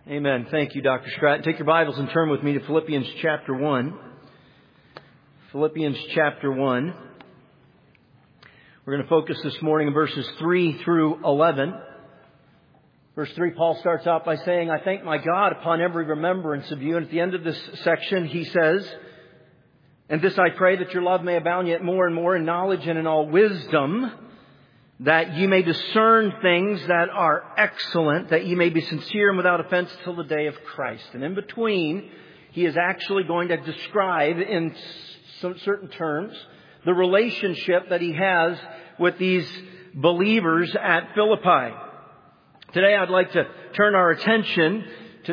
Amen. Thank you, Dr. Stratton. Take your Bibles and turn with me to Philippians chapter 1. Philippians chapter 1. We're going to focus this morning on verses 3 through 11. Verse 3, Paul starts out by saying, I thank my God upon every remembrance of you. And at the end of this section, he says, and this I pray, that your love may abound yet more and more in knowledge and in all wisdom, that ye may discern things that are excellent, that ye may be sincere and without offense till the day of Christ. And in between, he is actually going to describe in some certain terms the relationship that he has with these believers at Philippi. Today I'd like to turn our attention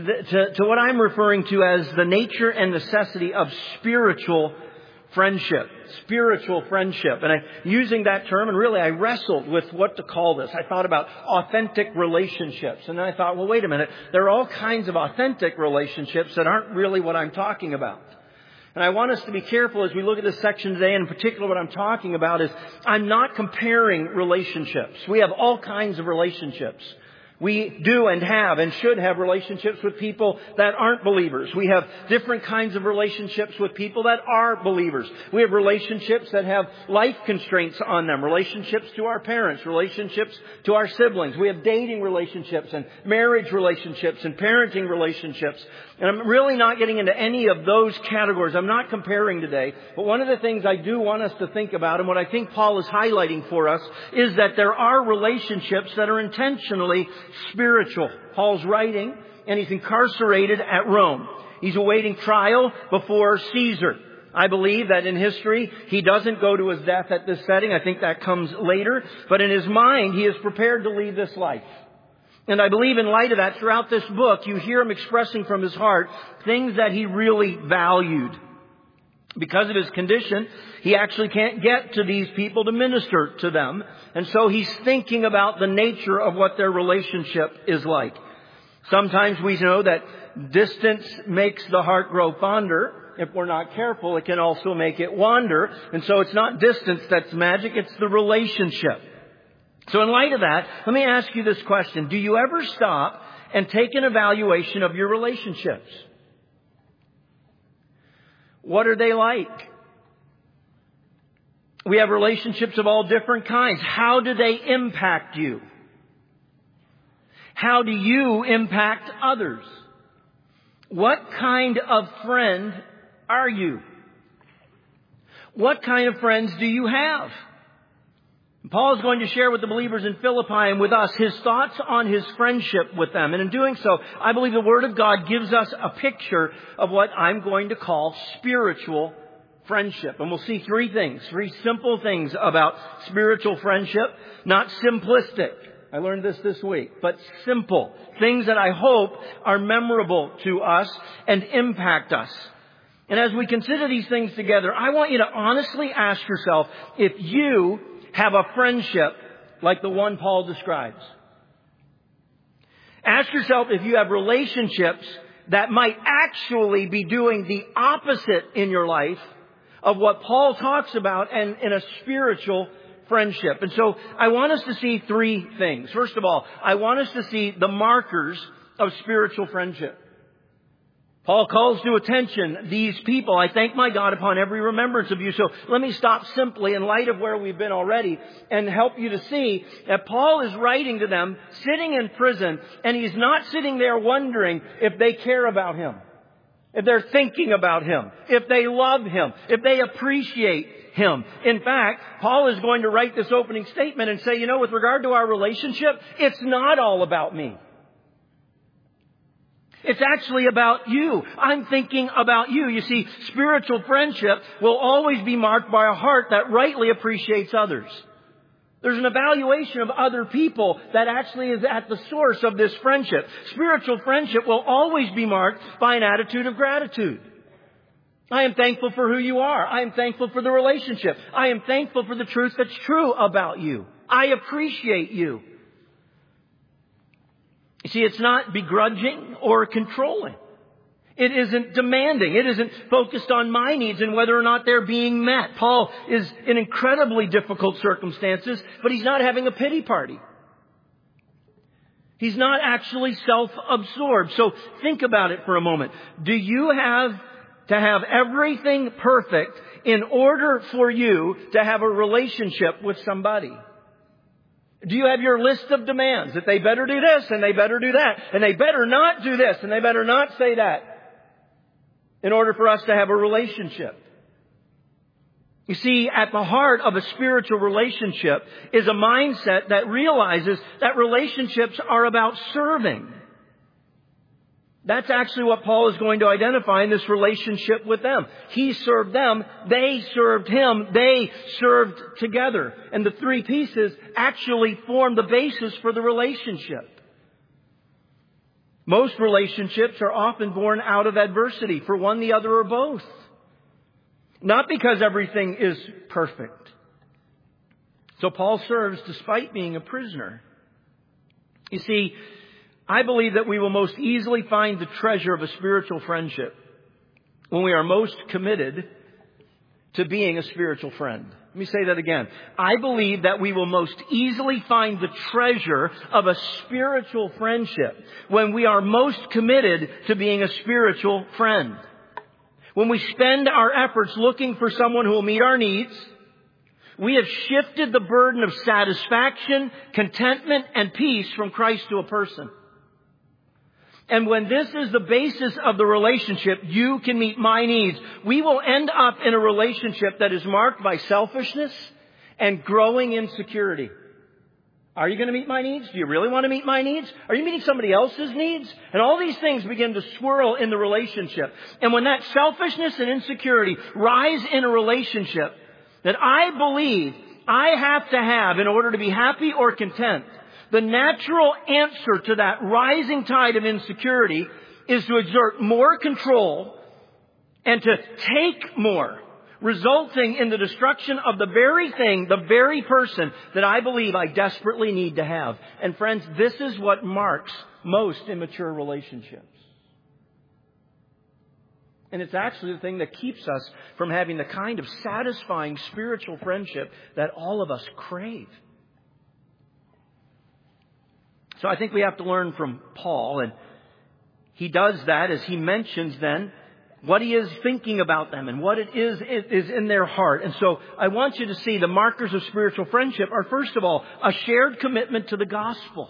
to what I'm referring to as the nature and necessity of spiritual friendship. Spiritual friendship. And using that term, and really I wrestled with what to call this. I thought about authentic relationships. And then I thought, well, wait a minute. There are all kinds of authentic relationships that aren't really what I'm talking about. And I want us to be careful as we look at this section today. And in particular, what I'm talking about is I'm not comparing relationships. We have all kinds of relationships. We do and have and should have relationships with people that aren't believers. We have different kinds of relationships with people that are believers. We have relationships that have life constraints on them. Relationships to our parents. Relationships to our siblings. We have dating relationships and marriage relationships and parenting relationships. And I'm really not getting into any of those categories. I'm not comparing today. But one of the things I do want us to think about, and what I think Paul is highlighting for us, is that there are relationships that are intentionally spiritual. Paul's writing, and he's incarcerated at Rome. He's awaiting trial before Caesar. I believe that in history, he doesn't go to his death at this setting. I think that comes later. But in his mind, he is prepared to leave this life. And I believe in light of that, throughout this book, you hear him expressing from his heart things that he really valued. Because of his condition, he actually can't get to these people to minister to them. And so he's thinking about the nature of what their relationship is like. Sometimes we know that distance makes the heart grow fonder. If we're not careful, it can also make it wander. And so it's not distance that's magic, it's the relationship. So in light of that, let me ask you this question. Do you ever stop and take an evaluation of your relationships? What are they like? We have relationships of all different kinds. How do they impact you? How do you impact others? What kind of friend are you? What kind of friends do you have? Paul is going to share with the believers in Philippi and with us his thoughts on his friendship with them. And in doing so, I believe the Word of God gives us a picture of what I'm going to call spiritual friendship. And we'll see three simple things about spiritual friendship. Not simplistic. I learned this week. But simple. Things that I hope are memorable to us and impact us. And as we consider these things together, I want you to honestly ask yourself if you have a friendship like the one Paul describes. Ask yourself if you have relationships that might actually be doing the opposite in your life of what Paul talks about and in a spiritual friendship. And so I want us to see three things. First of all, I want us to see the markers of spiritual friendship. Paul calls to attention these people. I thank my God upon every remembrance of you. So let me stop simply in light of where we've been already and help you to see that Paul is writing to them sitting in prison, and he's not sitting there wondering if they care about him, if they're thinking about him, if they love him, if they appreciate him. In fact, Paul is going to write this opening statement and say, with regard to our relationship, it's not all about me. It's actually about you. I'm thinking about you. You see, spiritual friendship will always be marked by a heart that rightly appreciates others. There's an evaluation of other people that actually is at the source of this friendship. Spiritual friendship will always be marked by an attitude of gratitude. I am thankful for who you are. I am thankful for the relationship. I am thankful for the truth that's true about you. I appreciate you. You see, it's not begrudging or controlling. It isn't demanding. It isn't focused on my needs and whether or not they're being met. Paul is in incredibly difficult circumstances, but he's not having a pity party. He's not actually self-absorbed. So think about it for a moment. Do you have to have everything perfect in order for you to have a relationship with somebody? Do you have your list of demands that they better do this and they better do that and they better not do this and they better not say that in order for us to have a relationship? You see, at the heart of a spiritual relationship is a mindset that realizes that relationships are about serving. That's actually what Paul is going to identify in this relationship with them. He served them, they served him, they served together. And the three pieces actually form the basis for the relationship. Most relationships are often born out of adversity for one, the other, or both. Not because everything is perfect. So Paul serves despite being a prisoner. You see, I believe that we will most easily find the treasure of a spiritual friendship when we are most committed to being a spiritual friend. Let me say that again. I believe that we will most easily find the treasure of a spiritual friendship when we are most committed to being a spiritual friend. When we spend our efforts looking for someone who will meet our needs, we have shifted the burden of satisfaction, contentment, and peace from Christ to a person. And when this is the basis of the relationship, you can meet my needs. We will end up in a relationship that is marked by selfishness and growing insecurity. Are you going to meet my needs? Do you really want to meet my needs? Are you meeting somebody else's needs? And all these things begin to swirl in the relationship. And when that selfishness and insecurity rise in a relationship that I believe I have to have in order to be happy or content, the natural answer to that rising tide of insecurity is to exert more control and to take more, resulting in the destruction of the very thing, the very person that I believe I desperately need to have. And friends, this is what marks most immature relationships. And it's actually the thing that keeps us from having the kind of satisfying spiritual friendship that all of us crave. So I think we have to learn from Paul, and he does that as he mentions then what he is thinking about them and what it is in their heart. And so I want you to see the markers of spiritual friendship are, first of all, a shared commitment to the gospel.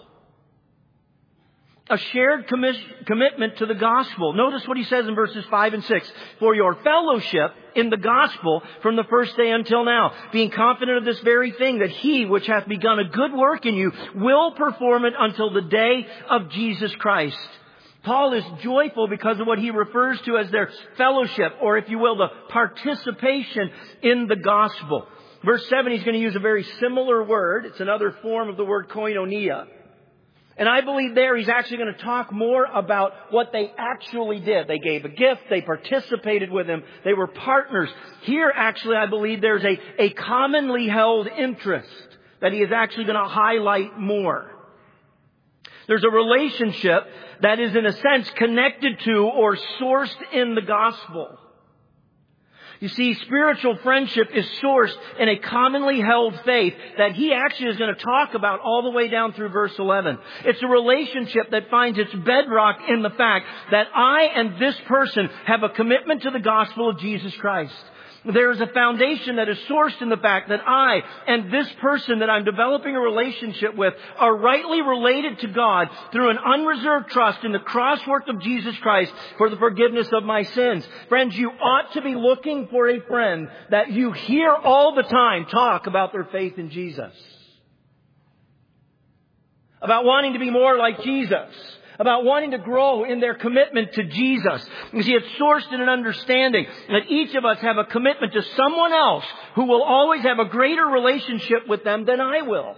A shared commitment to the gospel. Notice what he says in verses 5 and 6. For your fellowship in the gospel from the first day until now, being confident of this very thing, that he which hath begun a good work in you will perform it until the day of Jesus Christ. Paul is joyful because of what he refers to as their fellowship, or if you will, the participation in the gospel. Verse 7, he's going to use a very similar word. It's another form of the word koinonia. And I believe there he's actually going to talk more about what they actually did. They gave a gift. They participated with him. They were partners. Here, actually, I believe there's a commonly held interest that he is actually going to highlight more. There's a relationship that is, in a sense, connected to or sourced in the gospel. You see, spiritual friendship is sourced in a commonly held faith that he actually is going to talk about all the way down through verse 11. It's a relationship that finds its bedrock in the fact that I and this person have a commitment to the gospel of Jesus Christ. There is a foundation that is sourced in the fact that I and this person that I'm developing a relationship with are rightly related to God through an unreserved trust in the cross work of Jesus Christ for the forgiveness of my sins. Friends, you ought to be looking for a friend that you hear all the time talk about their faith in Jesus. About wanting to be more like Jesus. About wanting to grow in their commitment to Jesus. You see, it's sourced in an understanding that each of us have a commitment to someone else who will always have a greater relationship with them than I will.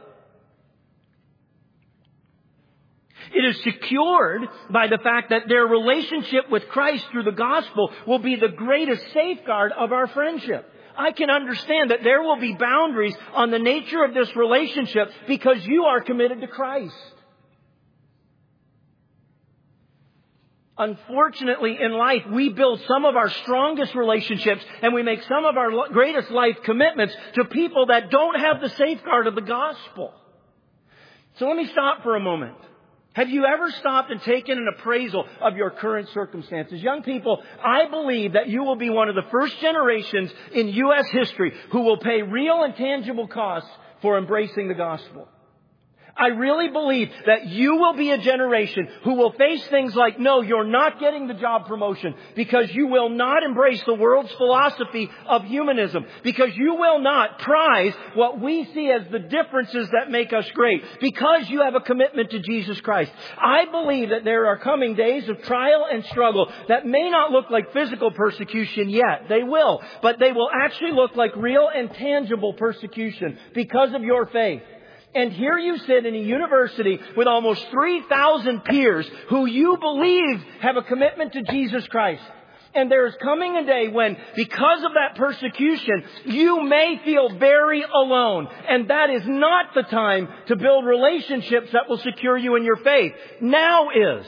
It is secured by the fact that their relationship with Christ through the gospel will be the greatest safeguard of our friendship. I can understand that there will be boundaries on the nature of this relationship because you are committed to Christ. Unfortunately, in life, we build some of our strongest relationships and we make some of our greatest life commitments to people that don't have the safeguard of the gospel. So let me stop for a moment. Have you ever stopped and taken an appraisal of your current circumstances? Young people, I believe that you will be one of the first generations in U.S. history who will pay real and tangible costs for embracing the gospel. I really believe that you will be a generation who will face things like, no, you're not getting the job promotion because you will not embrace the world's philosophy of humanism, because you will not prize what we see as the differences that make us great, because you have a commitment to Jesus Christ. I believe that there are coming days of trial and struggle that may not look like physical persecution yet. They will, but they will actually look like real and tangible persecution because of your faith. And here you sit in a university with almost 3,000 peers who you believe have a commitment to Jesus Christ. And there is coming a day when, because of that persecution, you may feel very alone. And that is not the time to build relationships that will secure you in your faith. Now is.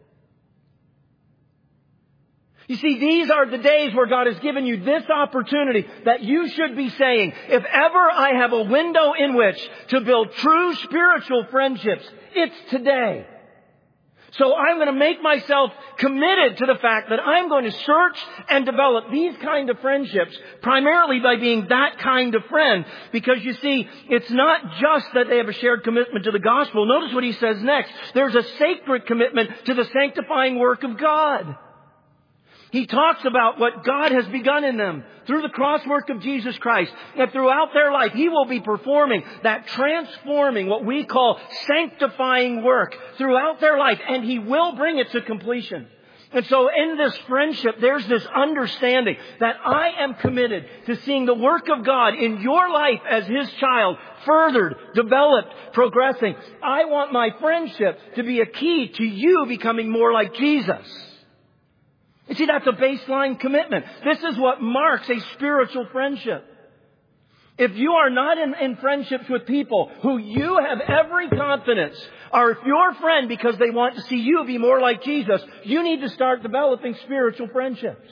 You see, these are the days where God has given you this opportunity that you should be saying, if ever I have a window in which to build true spiritual friendships, it's today. So I'm going to make myself committed to the fact that I'm going to search and develop these kind of friendships, primarily by being that kind of friend. Because you see, it's not just that they have a shared commitment to the gospel. Notice what he says next. There's a sacred commitment to the sanctifying work of God. He talks about what God has begun in them through the cross work of Jesus Christ. That throughout their life, He will be performing that transforming, what we call sanctifying work throughout their life. And He will bring it to completion. And so in this friendship, there's this understanding that I am committed to seeing the work of God in your life as His child furthered, developed, progressing. I want my friendship to be a key to you becoming more like Jesus. You see, that's a baseline commitment. This is what marks a spiritual friendship. If you are not in friendships with people who you have every confidence are your friend because they want to see you be more like Jesus, you need to start developing spiritual friendships.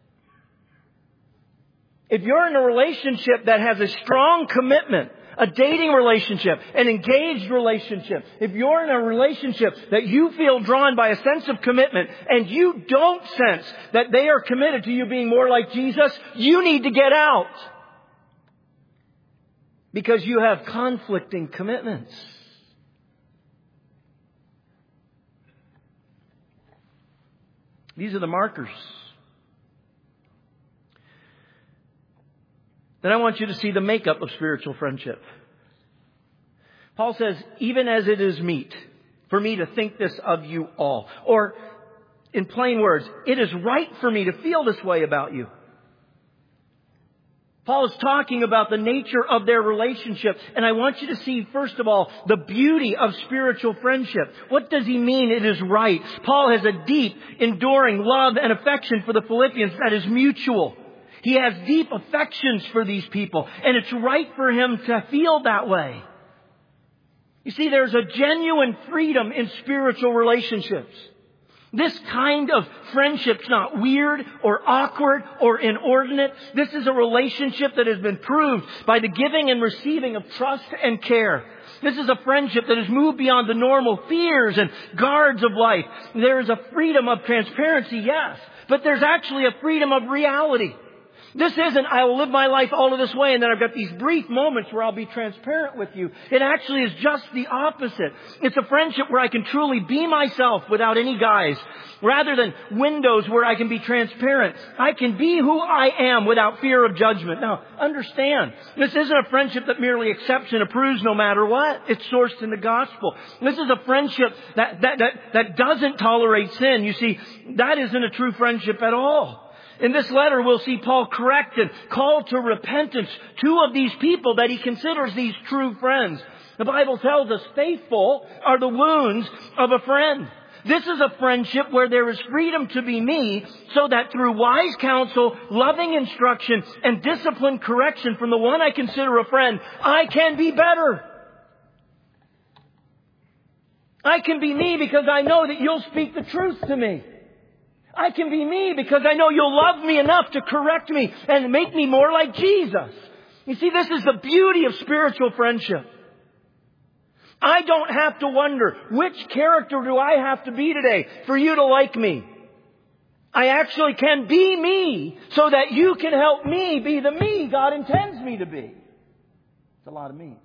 If you're in a relationship that has a strong commitment, a dating relationship, an engaged relationship, if you're in a relationship that you feel drawn by a sense of commitment and you don't sense that they are committed to you being more like Jesus, you need to get out. Because you have conflicting commitments. These are the markers. Then I want you to see the makeup of spiritual friendship. Paul says, even as it is meet for me to think this of you all. Or, in plain words, it is right for me to feel this way about you. Paul is talking about the nature of their relationship. And I want you to see, first of all, the beauty of spiritual friendship. What does he mean it is right? Paul has a deep, enduring love and affection for the Philippians that is mutual. He has deep affections for these people, and it's right for him to feel that way. You see, there's a genuine freedom in spiritual relationships. This kind of friendship's not weird or awkward or inordinate. This is a relationship that has been proved by the giving and receiving of trust and care. This is a friendship that has moved beyond the normal fears and guards of life. There is a freedom of transparency, yes, but there's actually a freedom of reality. This isn't, I will live my life all of this way and then I've got these brief moments where I'll be transparent with you. It actually is just the opposite. It's a friendship where I can truly be myself without any guise. Rather than windows where I can be transparent. I can be who I am without fear of judgment. Now, understand, this isn't a friendship that merely accepts and approves no matter what. It's sourced in the gospel. This is a friendship that doesn't tolerate sin. You see, that isn't a true friendship at all. In this letter, we'll see Paul correct and call to repentance two of these people that he considers these true friends. The Bible tells us faithful are the wounds of a friend. This is a friendship where there is freedom to be me, so that through wise counsel, loving instruction, and disciplined correction from the one I consider a friend, I can be better. I can be me because I know that you'll speak the truth to me. I can be me because I know you'll love me enough to correct me and make me more like Jesus. You see, this is the beauty of spiritual friendship. I don't have to wonder, which character do I have to be today for you to like me? I actually can be me so that you can help me be the me God intends me to be. It's a lot of me's.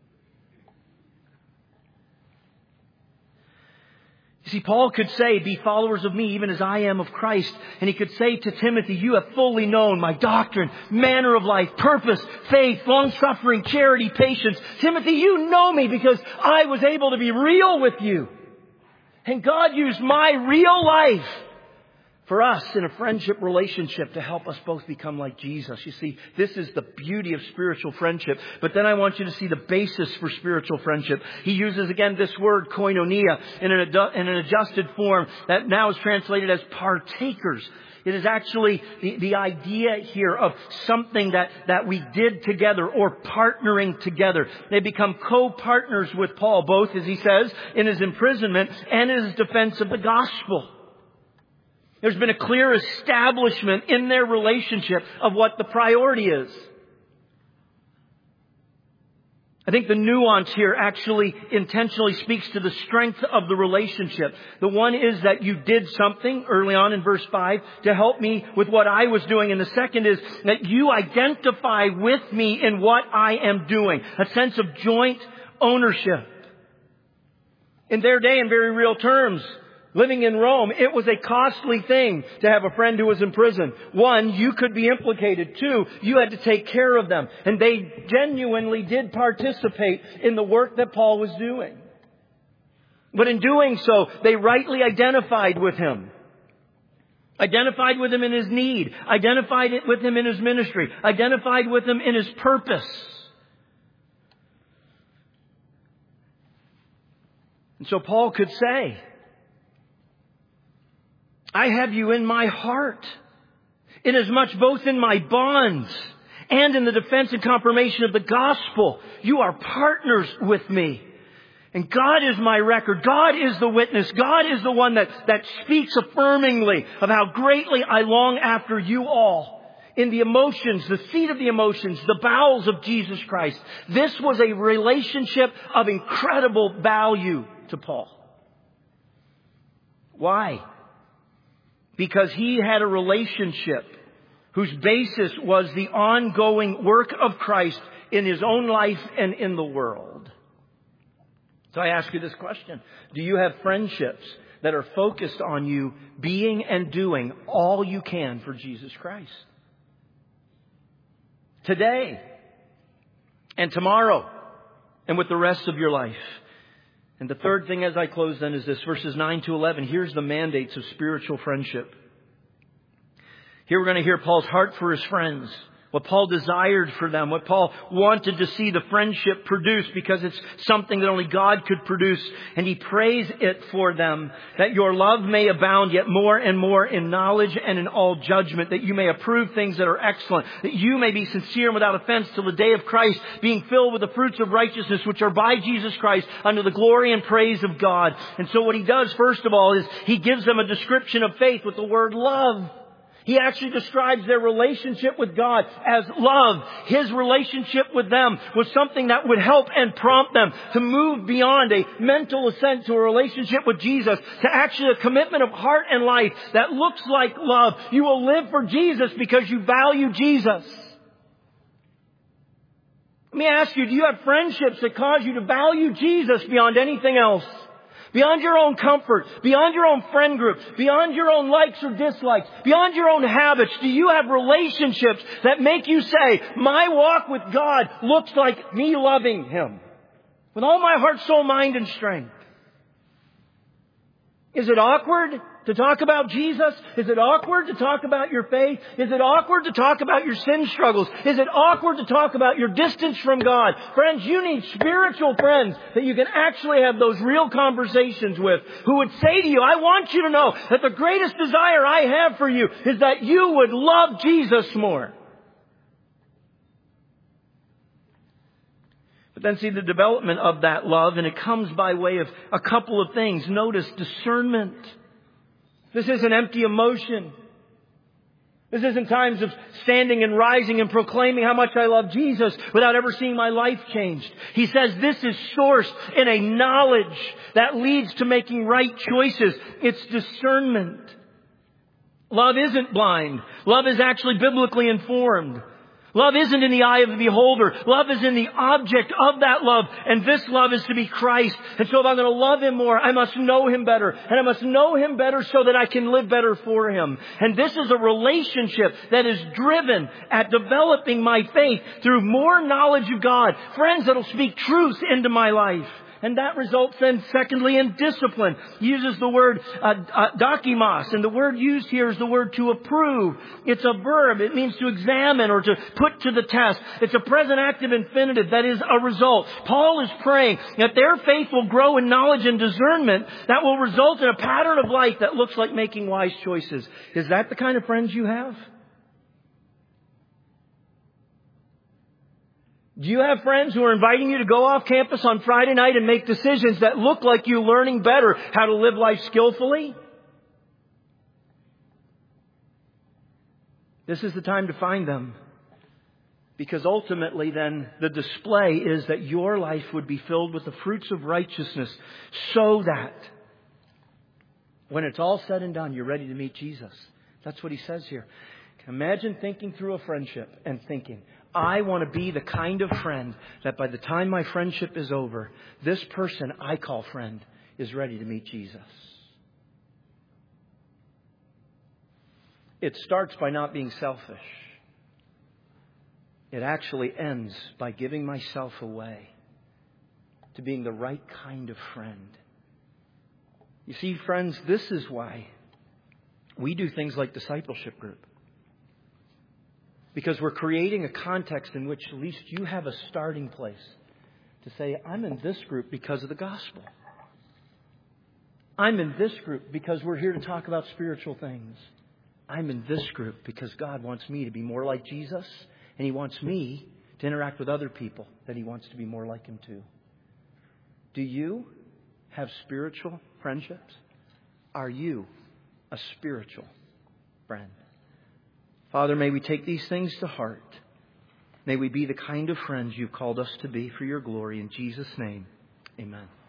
You see, Paul could say, be followers of me even as I am of Christ. And he could say to Timothy, you have fully known my doctrine, manner of life, purpose, faith, long-suffering, charity, patience. Timothy, you know me because I was able to be real with you. And God used my real life for us in a friendship relationship to help us both become like Jesus. You see, this is the beauty of spiritual friendship. But then I want you to see the basis for spiritual friendship. He uses again this word koinonia in an adjusted form that now is translated as partakers. It is actually the idea here of something that we did together or partnering together. They become co-partners with Paul, both, as he says, in his imprisonment and in his defense of the gospel. There's been a clear establishment in their relationship of what the priority is. I think the nuance here actually intentionally speaks to the strength of the relationship. The one is that you did something early on in verse 5 to help me with what I was doing. And the second is that you identify with me in what I am doing. A sense of joint ownership. In their day, in very real terms, living in Rome, it was a costly thing to have a friend who was in prison. One, you could be implicated. Two, you had to take care of them. And they genuinely did participate in the work that Paul was doing. But in doing so, they rightly identified with him. Identified with him in his need. Identified with him in his ministry. Identified with him in his purpose. And so Paul could say, I have you in my heart, inasmuch both in my bonds and in the defense and confirmation of the gospel, you are partners with me. And God is my record. God is the witness. God is the one that speaks affirmingly of how greatly I long after you all. In the emotions, the seat of the emotions, the bowels of Jesus Christ. This was a relationship of incredible value to Paul. Why? Because he had a relationship whose basis was the ongoing work of Christ in his own life and in the world. So I ask you this question. Do you have friendships that are focused on you being and doing all you can for Jesus Christ? Today and tomorrow and with the rest of your life. And the third thing as I close then is this, verses 9 to 11. Here's the mandates of spiritual friendship. Here we're going to hear Paul's heart for his friends. What Paul desired for them. What Paul wanted to see the friendship produce because it's something that only God could produce. And he prays it for them. That your love may abound yet more and more in knowledge and in all judgment. That you may approve things that are excellent. That you may be sincere and without offense till the day of Christ. Being filled with the fruits of righteousness which are by Jesus Christ unto the glory and praise of God. And so what he does first of all is he gives them a description of faith with the word love. He actually describes their relationship with God as love. His relationship with them was something that would help and prompt them to move beyond a mental assent to a relationship with Jesus to actually a commitment of heart and life that looks like love. You will live for Jesus because you value Jesus. Let me ask you, do you have friendships that cause you to value Jesus beyond anything else? Beyond your own comfort, beyond your own friend group, beyond your own likes or dislikes, beyond your own habits, do you have relationships that make you say, my walk with God looks like me loving Him with all my heart, soul, mind, and strength? Is it awkward to talk about Jesus? Is it awkward to talk about your faith? Is it awkward to talk about your sin struggles? Is it awkward to talk about your distance from God? Friends, you need spiritual friends that you can actually have those real conversations with, who would say to you, I want you to know that the greatest desire I have for you is that you would love Jesus more. But then see the development of that love, and it comes by way of a couple of things. Notice discernment. This isn't empty emotion. This isn't times of standing and rising and proclaiming how much I love Jesus without ever seeing my life changed. He says this is sourced in a knowledge that leads to making right choices. It's discernment. Love isn't blind. Love is actually biblically informed. Love isn't in the eye of the beholder. Love is in the object of that love. And this love is to be Christ. And so if I'm going to love Him more, I must know Him better. And I must know Him better so that I can live better for Him. And this is a relationship that is driven at developing my faith through more knowledge of God. Friends, that'll speak truth into my life. And that results then, secondly, in discipline. He uses the word dokimos, and the word used here is the word to approve. It's a verb. It means to examine or to put to the test. It's a present active infinitive. That is a result. Paul is praying that their faith will grow in knowledge and discernment that will result in a pattern of life that looks like making wise choices. Is that the kind of friends you have? Do you have friends who are inviting you to go off campus on Friday night and make decisions that look like you learning better how to live life skillfully? This is the time to find them. Because ultimately then the display is that your life would be filled with the fruits of righteousness so that when it's all said and done, you're ready to meet Jesus. That's what he says here. Imagine thinking through a friendship and thinking, I want to be the kind of friend that by the time my friendship is over, this person I call friend is ready to meet Jesus. It starts by not being selfish. It actually ends by giving myself away to being the right kind of friend. You see, friends, this is why we do things like discipleship group. Because we're creating a context in which at least you have a starting place to say, I'm in this group because of the gospel. I'm in this group because we're here to talk about spiritual things. I'm in this group because God wants me to be more like Jesus, and He wants me to interact with other people that He wants to be more like Him too. Do you have spiritual friendships? Are you a spiritual friend? Father, may we take these things to heart. May we be the kind of friends You've called us to be for Your glory. In Jesus' name, amen.